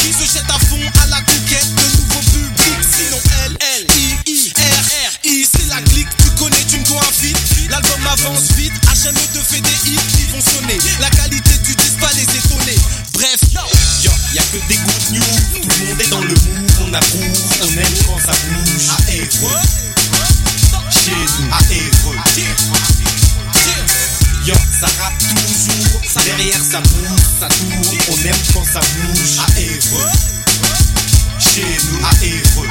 qui se jette à fond à la conquête de nouveaux publics. Sinon L-I-I-R-R-I, c'est la clique, tu connais, tu me coinvites. L'album avance vite, HME te fait des hits qui vont sonner. La qualité tu dis pas les étonner. Bref, yo, y'a que des good news. Tout le monde est dans le mood, on approuve, on aime quand ça bouge. À Évreux, chez nous, à Évreux. Yo, ça rappe toujours, derrière ça bouge, ça tourne, on aime quand ça bouge. À Évreux, chez nous, à Évreux.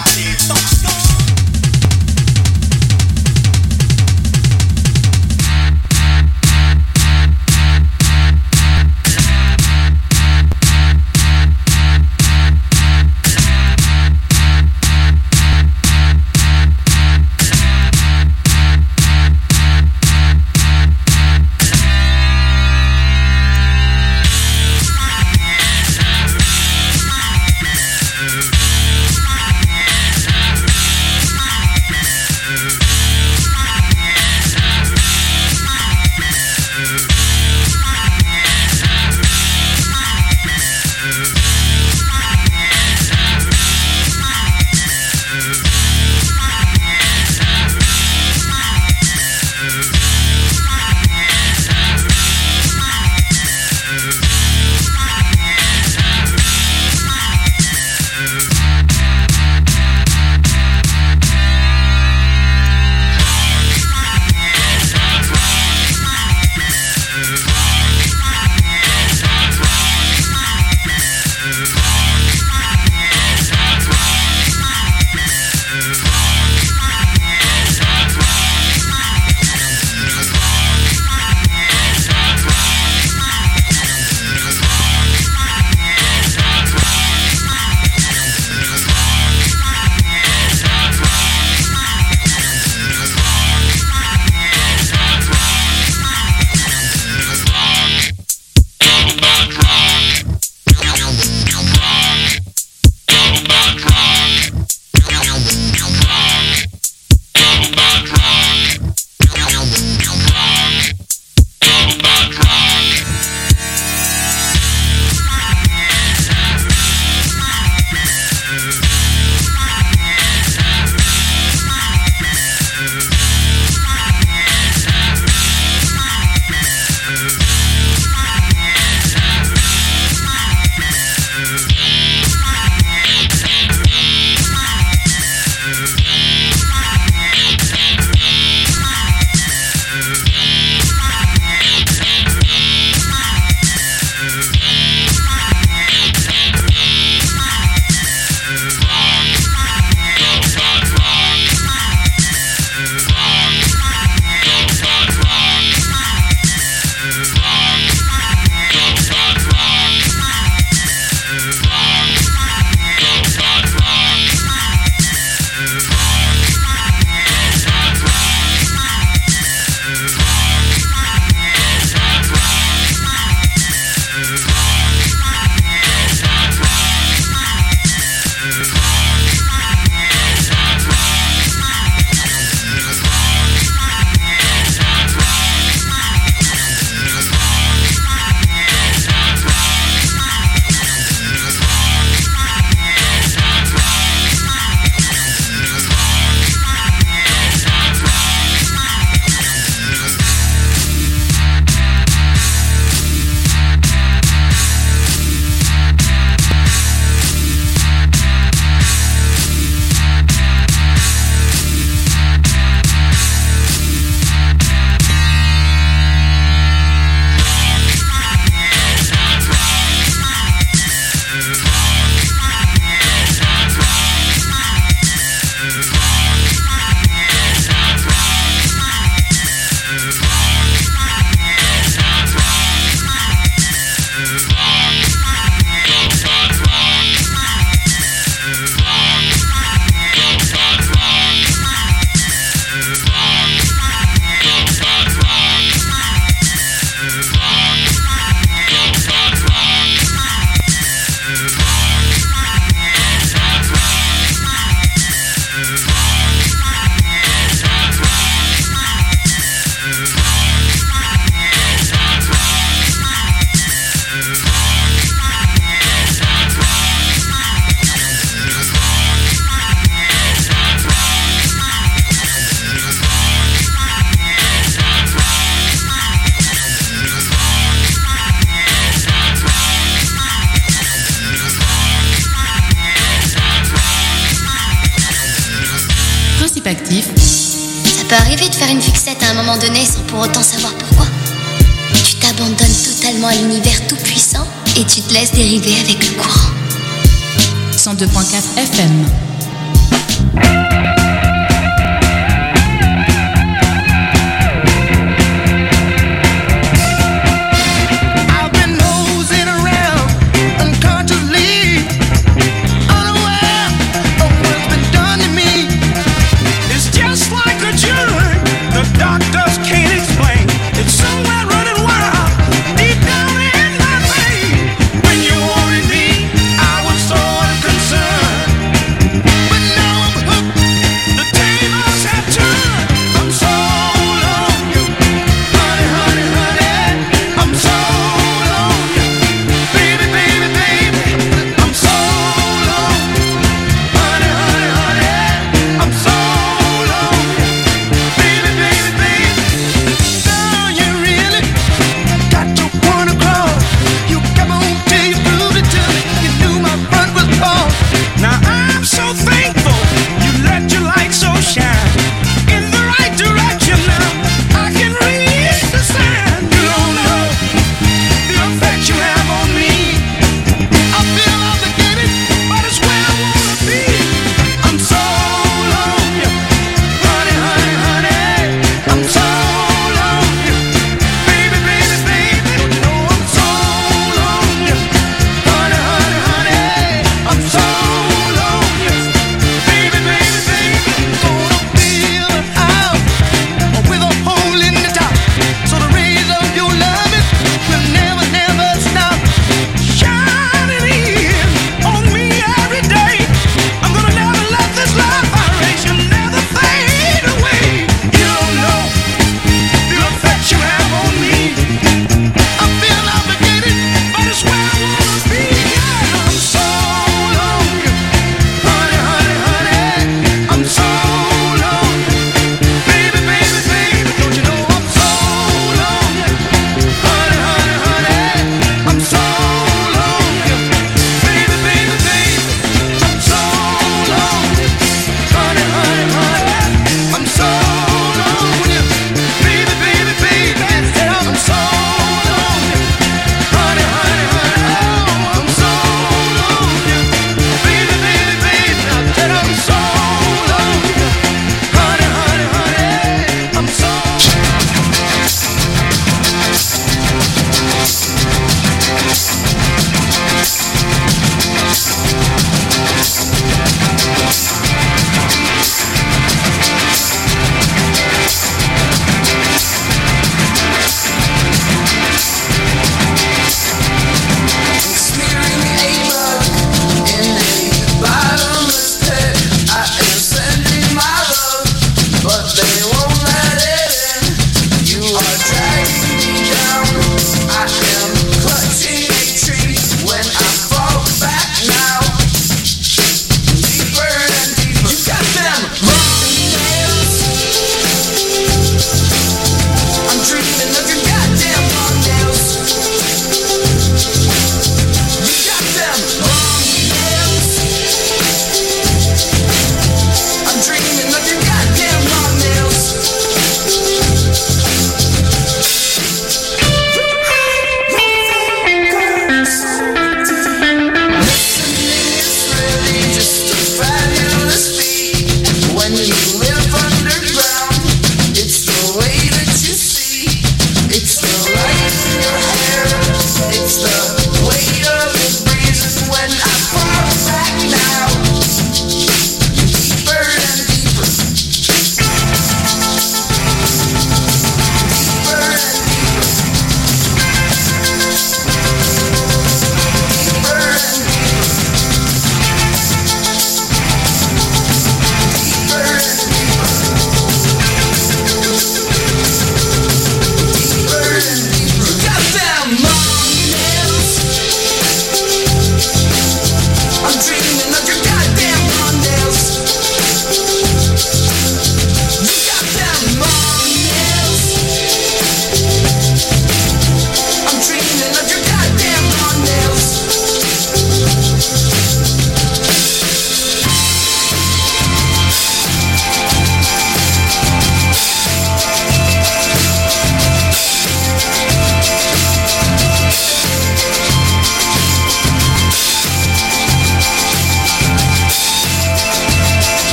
créatif. Ça peut arriver de faire une fixette à un moment donné sans pour autant savoir pourquoi. Tu t'abandonnes totalement à l'univers tout puissant et tu te laisses dériver avec le courant. 102.4 FM.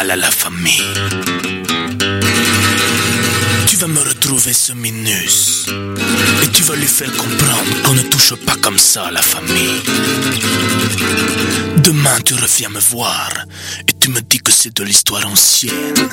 à la famille. Tu vas me retrouver ce Minus et tu vas lui faire comprendre qu'on ne touche pas comme ça à la famille. Demain tu reviens me voir et tu me dis que c'est de l'histoire ancienne.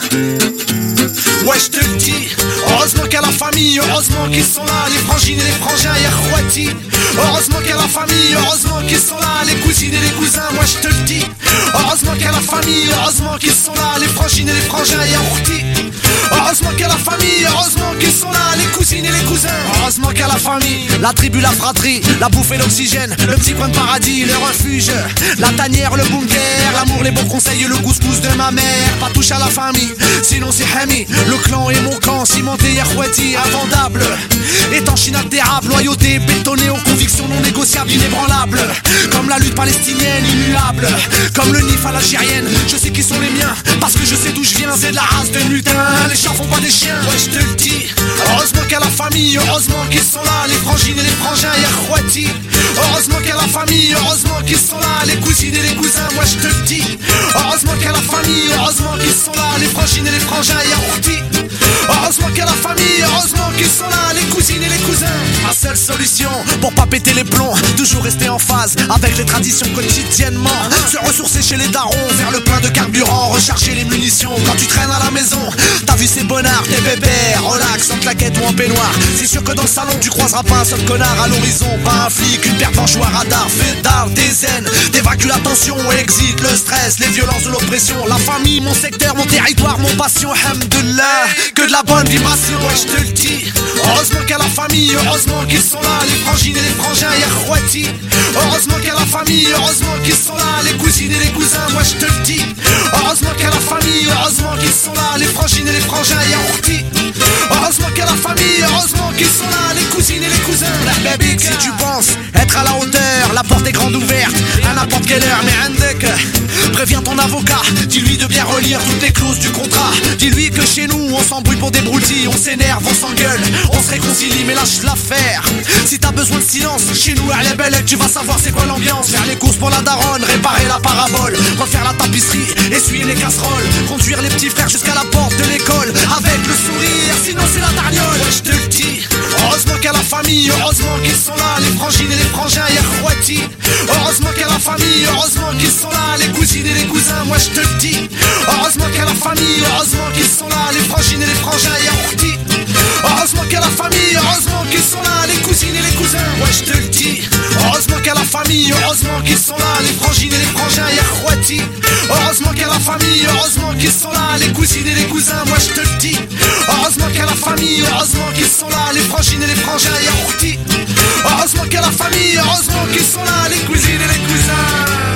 Ouais, je te le dis, heureusement qu'il y a la famille, heureusement qu'ils sont là, les frangines et les frangins, Yakhouati. Heureusement qu'il y a la famille, heureusement qu'ils sont là, les cousines et les cousins, moi je te le dis. Heureusement qu'il y a la famille, heureusement qu'ils sont là, les frangines et les frangins, Yakhouati. Heureusement qu'il y a la famille, heureusement qu'ils sont là, les cousines et les cousins. Heureusement qu'il y a la famille, la tribu, la fratrie, la bouffe et l'oxygène, le petit coin de paradis, le refuge, la tanière, le bunker, l'amour, les bons conseils et le couscous de ma mère. Pas touche à la famille, sinon c'est Hami. Le clan et mon camp, cimenté, Yakhouati, invendable, étanche, inaltérable, loyauté, bétonné aux convictions non négociables, inébranlables. Comme la lutte palestinienne, immuable, comme le Nif à l'algérienne. Je sais qui sont les miens, parce que je sais d'où je viens, c'est de la race de lutins. Les chats font pas des chiens, ouais je te le dis. Heureusement qu'il y a la famille, heureusement qu'ils sont là, les frangines et les frangins, Yakhouati. Heureusement qu'il y a la famille, heureusement qu'ils sont là, les cousines et les cousins, moi je te le dis. Heureusement qu'il y a la famille, heureusement qu'ils sont là, les frangines et les frangins, Yakhouati. Heureusement qu'il y a la famille, heureusement qu'ils sont là, les cousines et les cousins. Ma seule solution pour pas péter les plombs, toujours rester en phase avec les traditions quotidiennement. Se ressourcer chez les darons, faire le plein de carburant, recharger les munitions. Quand tu traînes à la maison, t'as vu ces bonnards, tes bébés, relax, en claquette ou en peignoir. C'est sûr que dans le salon tu croiseras pas un seul connard à l'horizon. Pas un flic, une paire d'anges ou un radar, fait d'art, des zen, t'évacues la tension, exit le stress, les violences de l'oppression. La famille, mon secteur, mon territoire, mon passion, hamdullah, que de la bonne vibration, ouais je te le dis. Heureusement qu'il y a la famille, heureusement qu'ils sont là, les frangines et les frangins, Yakhouati. Heureusement qu'il y a la famille, heureusement qu'ils sont là, les cousines et les cousins, moi je te le dis. Heureusement qu'il y a la famille, heureusement qu'ils sont là, les frangines et les frangins, Yakhouati. Heureusement qu'il y a la famille, heureusement qu'ils sont là, les cousines et les cousins. Baby, si tu penses être à la hauteur, la porte est grande ouverte à n'importe quelle heure, mais Andek, préviens ton avocat, dis-lui de bien relire toutes les clauses du contrat. Dis-lui que chez nous on s'embrouille pour des broutilles, on s'énerve, on s'engueule, on se réconcilie, mais lâche l'affaire. Si t'as besoin de silence, chez nous à la belle, tu vas savoir c'est quoi l'ambiance. Faire les courses pour la daronne, réparer la parabole, refaire la tapisserie, essuyer les casseroles, conduire les petits frères jusqu'à la porte de l'école avec le sourire, sinon c'est la tarniole. Ouais, je te le dis, heureusement qu'il y a la famille, heureusement qu'ils sont là, les frangines et les frangins, Yakhouati. Heureusement qu'il y a la famille, heureusement qu'ils sont là, les cousines et les cousins, moi je te le dis. Heureusement qu'il y a la famille, heureusement qu'ils sont là, les frangines et les frangins, Yakhouati. Heureusement qu'il y a la famille, heureusement qu'ils sont là, les cousines et les cousins, ouais je te le dis. Heureusement qu'il y a la famille, heureusement qu'ils sont là, les frangines et les frangins, Yakhouati. Heureusement qu'il y a la famille, heureusement qu'ils sont là, les cousines et les cousins, moi je te le dis. Heureusement qu'il y a la famille, heureusement qu'ils sont là, les frangines et les frangins, Yakhouati. Heureusement qu'il y a la famille, heureusement qu'ils sont là, les cousines et les cousins.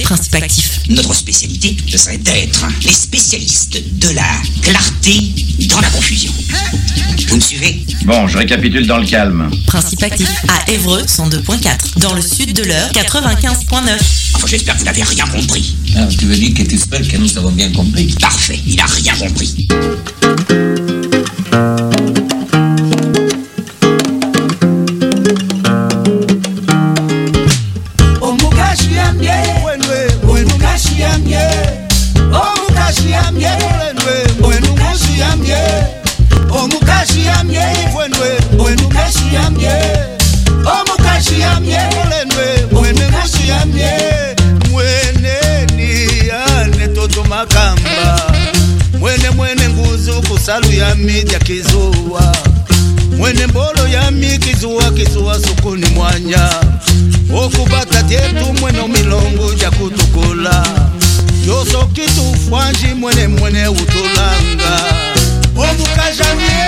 Principe actif. Notre spécialité, ce serait d'être les spécialistes de la clarté dans la confusion. Vous me suivez? Bon, je récapitule dans le calme. Principe actif. À Évreux, 102.4. Dans le sud de l'Eure, 95.9. Enfin, j'espère que vous n'avez rien compris. Ah, tu veux dire que tu espères que nous avons bien compris? Parfait, il n'a rien compris. Salu ya media kizuwa mwene mbolo ya mi kizuwa sukuni mwanya okubata tetu mwene milongo ja kutukula yoso kitu fwanji mwene utulanga omukajamye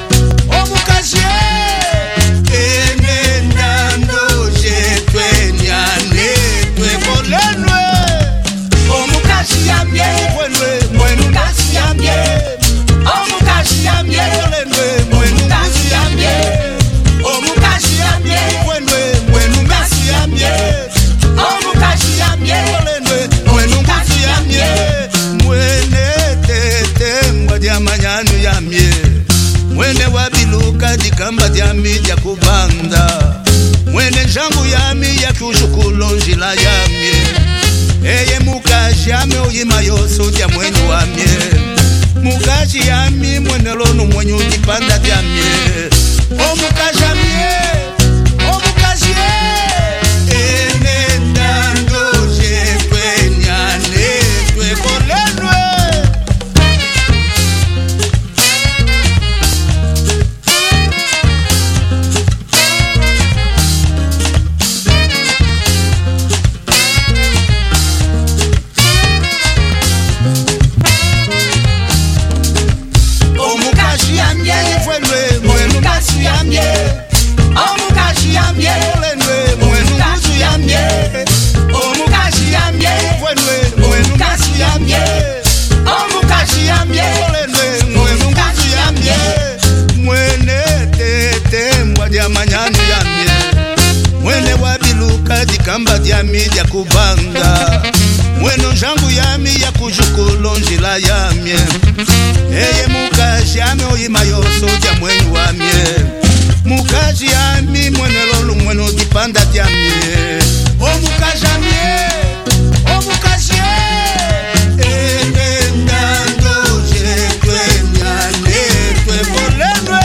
ene ndoje twenyane twekolenwe omukajamye mwene ukajamye mwene wabiluka dikamba dyami dya kubanda mwene njangu yami ya kushukulu njila yami eye mukaji yami oyima yoso dya mwene wamye mukaji yami mwene lonu mwenye udipanda dyami omukaji yami dikamba dyami dya kubanga mweno njangu yami ya kujukulo njila yamye eye mukaji yami oyima yoso dya mwenu wamye mukaji yami mwene lolu mweno dipanda dyamye omukaji yamye omukaji ene ndandoje twenyane twekolenwe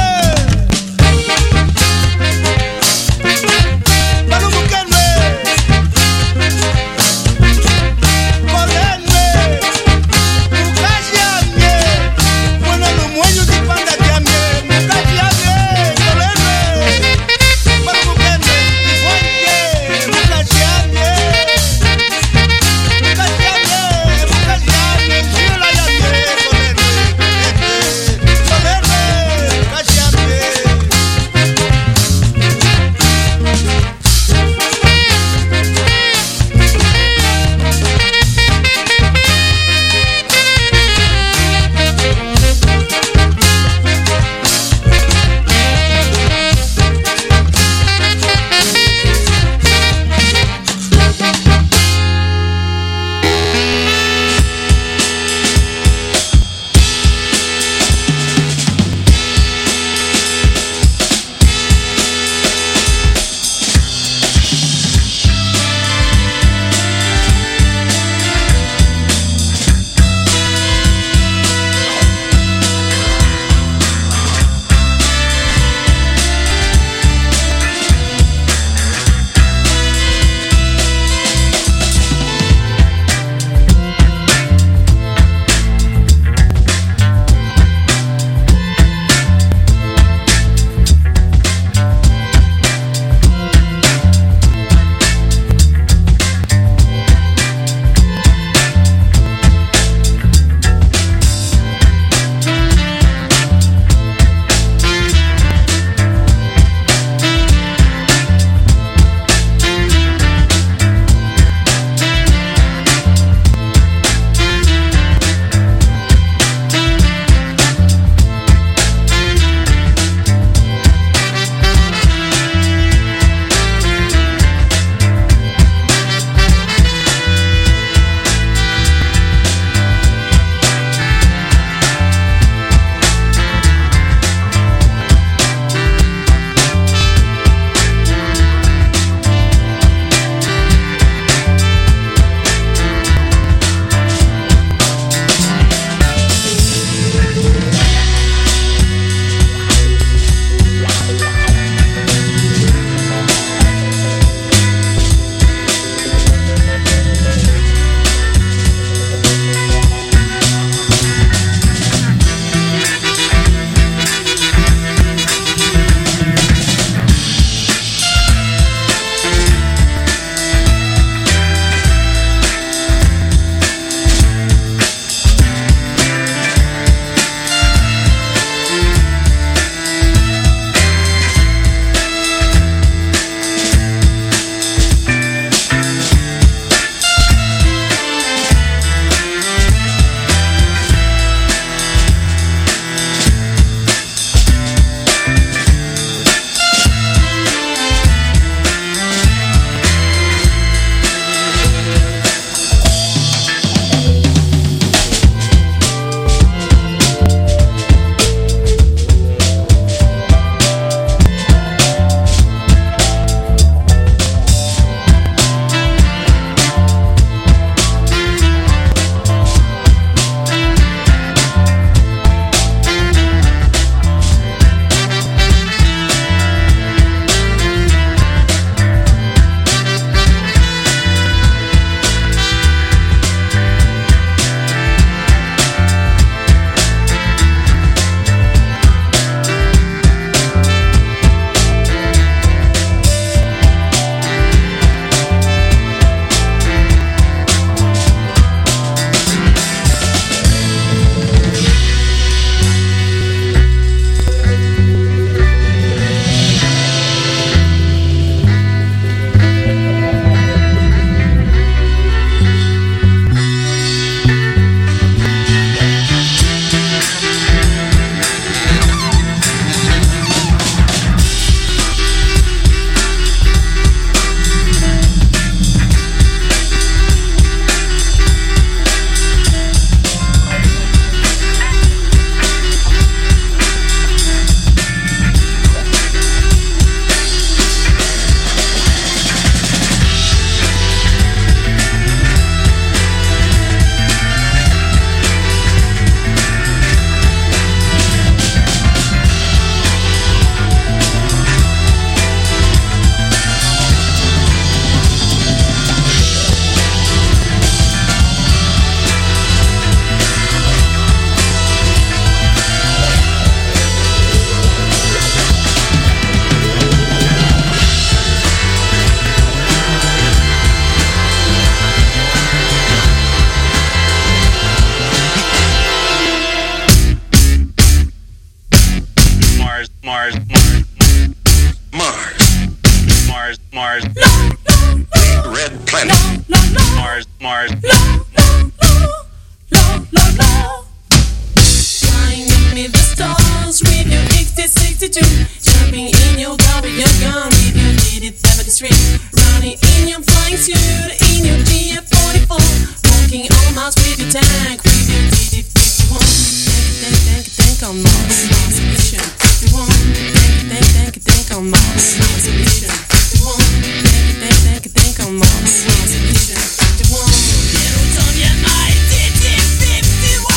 Red planet. Mars. Flying with the stars with your XT62. Jumping in your car with your gun with your DD73. Running in your flying suit in your GF44. Walking on Mars with your tank with your DD51. Think on Mars. Mars mission 51. Think on Mars. Mars mission 51. Think on Mars. Mars mission 51. Get on your night DD51.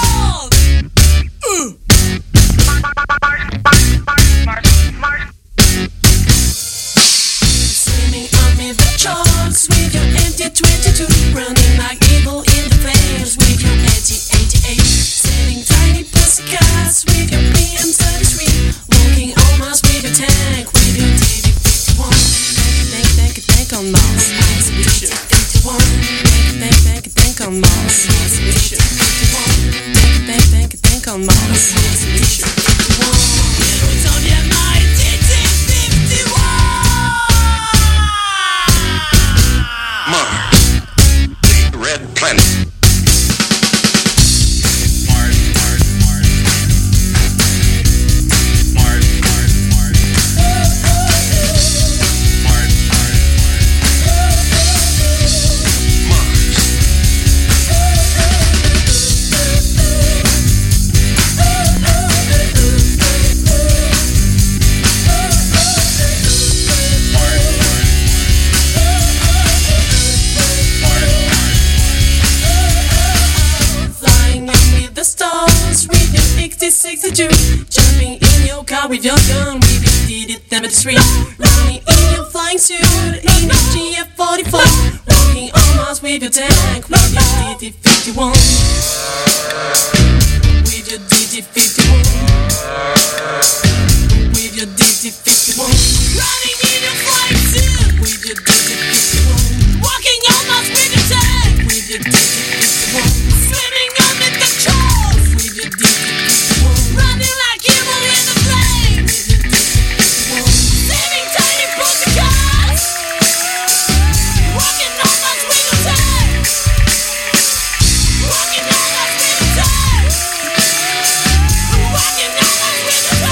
Swimming under the charts with your MT22. Running like evil in the flames with your AT-88. Sailing tiny pussycats with your PM-33. Walking on Mars with your tank with your DD-51. Think on Mars. Mars mission 51. Think on Mars. Mars mission 51. Think on Mars. Mars mission 51. It's on your night, DD-51. Mars. Big red planet. Jumping in your car with your gun, we did it them at the street. Running in your flying suit, in your GF44. Walking on Mars with your tank, with your DD-51. With your DD-51. With your DD-51. Running in your flying suit, with your DD-51. Walking on Mars with your tank, with your DD-51. Swimming under the charts, with your DD-51. Running like evil in the flames. Saving tiny pussycats. Walking on Mars with a tank. Walking on Mars with a tank. Walking on Mars with a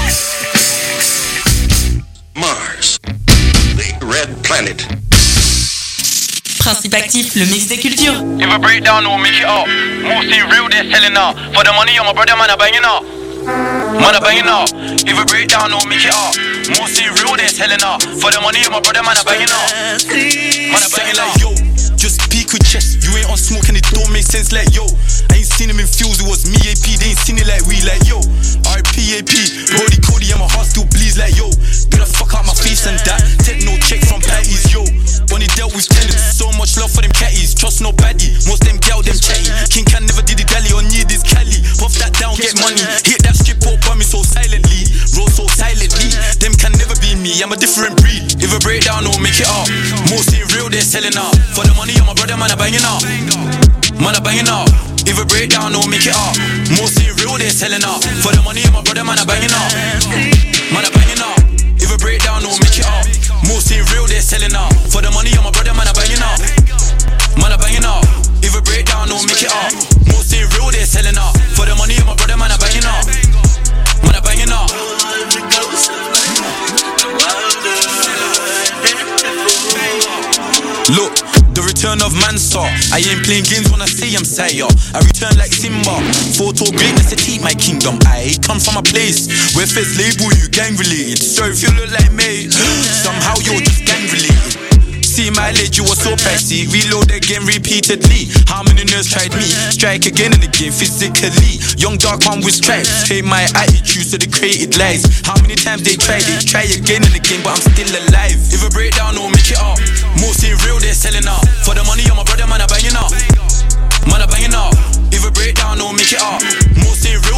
tank. Mars. Big red planet. Principe actif, le mix des cultures. If I break down, we'll make it up. Mostly real, they're selling out. For the money, my brother, man, I banging up. Man, I banging up. If I break down, we'll make it up. Mostly real, they're selling out. For the money, my brother, man, I banging up. Man, I banging like yo. Just peek with chest. You ain't on smoke and it don't make sense like yo. I ain't seen him in fields, it was me AP. They ain't seen it like we like yo. RIP AP. Brody Cody and my heart still bleeds like yo. Get the fuck out my face and that. Take no check from patties yo. When he dealt with tenants, so much love for them catties. Trust nobody, most them gal them chatty. King can never did the dally or need this Cali. Puff that down, get money. Hit that strip up on me so silently. Roll so silently. Them can never be me, I'm a different breed. If I break down, I'll make it up. Mostly real, they're selling out. For the money, my brother, man, I banging up. Man, I banging up. If I break down, I'll make it up. Mostly real, they're selling out. For the money, my brother, man, I banging up. Man, I banging up. If I break down, I'll make it up. Mostly real, they're selling out. For the money, my brother, man, I banging up. Man, I banging up. If I break down, I'll make it up. Mostly real, they're selling out. For the money, my brother, man, I banging up. Man, I banging up. Look, the return of Mansa. I ain't playing games when I say I'm Sire. I return like Simba. Photo greatness to keep my kingdom. I come from a place where feds label you gang related. So if you look like me, somehow you're just gang related. See my ledge, you were so pricey. Reload again repeatedly. How many nerds tried me? Strike again and again physically. Young dark man with stripes. Hate my attitude so they created lies. How many times they tried it? Try again and again but I'm still alive. If I break down, I'll make it up. Mostly real, they're selling out. For the money, my brother, man, I banging up. Man, I banging up. If I break down, I'll make it up. Mostly real,